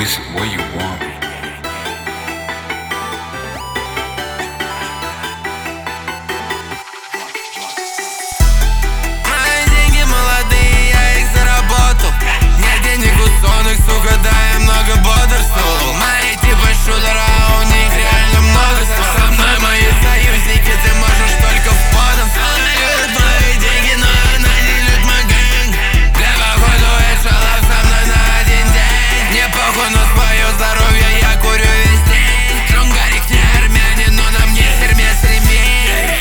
Listen, what you want? Мои деньги молодые, я их заработал. Нет денег у сонных, сука, да я много бодрствовал. Мои типа шутера, у них реально много слов. Со мной мои союзники, ты можешь только в подом. Она любит мои деньги, но она не любит мой гэнг. Для походу эшелов со мной на один день. Мне похуй на свое здоровье, я курю весь день. Джунгарик не армянин, но на мне хермес ремень.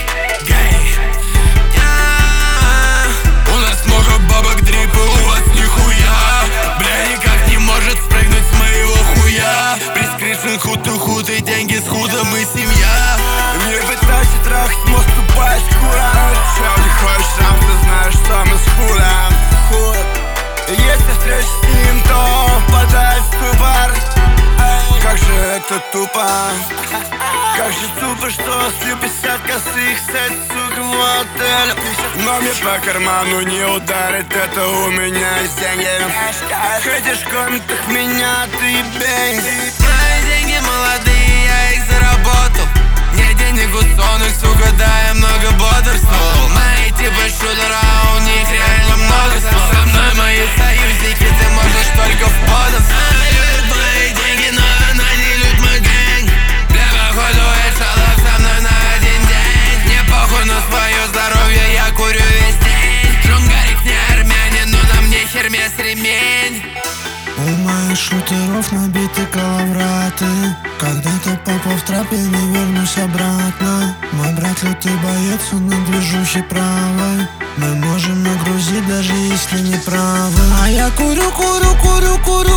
У нас много бабок, дрипы, у вас нихуя. Бля, никак не может спрыгнуть с моего хуя. Прескришен худ и деньги с худом и семья. Мне пытайся трахать мозг, тупая шкура. Чем не хочешь, сам ты знаешь, что мы с худом. Если встреча с ним, то впадает в ступор. Как же это тупо. Как же тупо, что слил 50 косых сет, сука, в отеле. Но мне по карману не ударит, это у меня есть деньги. Хотишь в комнатах меня, ты бей. Мои деньги молодые, я их заработал. Нет денег у сонных, сука, да я много бодрствовал. Мои типа шутера, у них реально много слов. Со мной мои союзники, ты можешь только в подом. Она любит мои деньги, но она не любит мой гэнг. Для походу эшелов со мной на один день. Мне похуй на свое здоровье, я курю весь день. Джунгарик не армянин, но на мне хермес ремень. У моих шутеров набиты коловраты. Когда-то попал в трапе, не вернусь обратно. Мой брат лютый боец, он на движухе правой. Мы можем нагрузить, даже если не правы. А я курю, курю, курю, курю